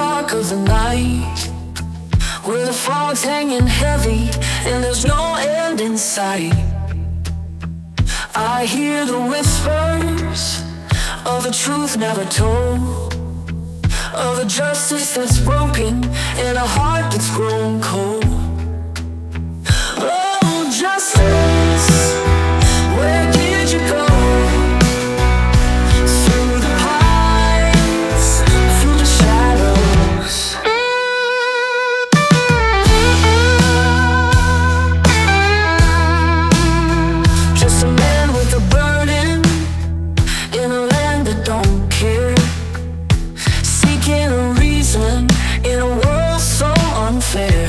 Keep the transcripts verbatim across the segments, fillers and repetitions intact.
dark of the night, where the fog's hanging heavy and there's no end in sight. I hear the whispers of a truth never told, of a justice that's broken and a heart that's grown cold. Oh, justice, where did you go? Through the pines, through the shadows. Just a man with a burden in a land that don't care, seeking a reason in a world so unfair.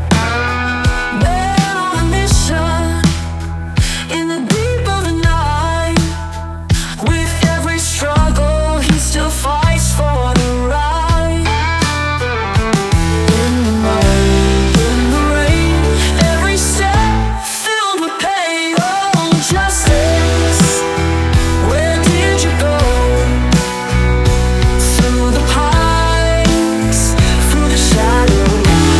Man on a mission in the deep of the night, with every struggle he still fights for the right. In the night, in the rain, every step filled with pain. Oh, justice, where did you go? Through the pines, through the shadows.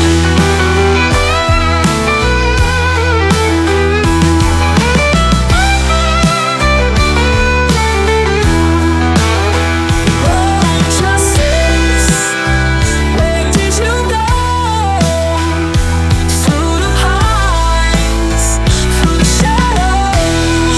Oh, justice, where did you go? Through the pines, through the shadows.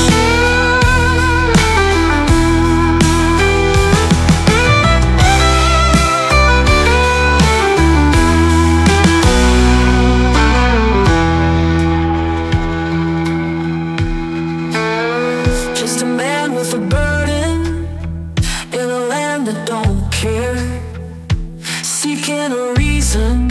Just a man with a burden in a land that don't care, seeking a reason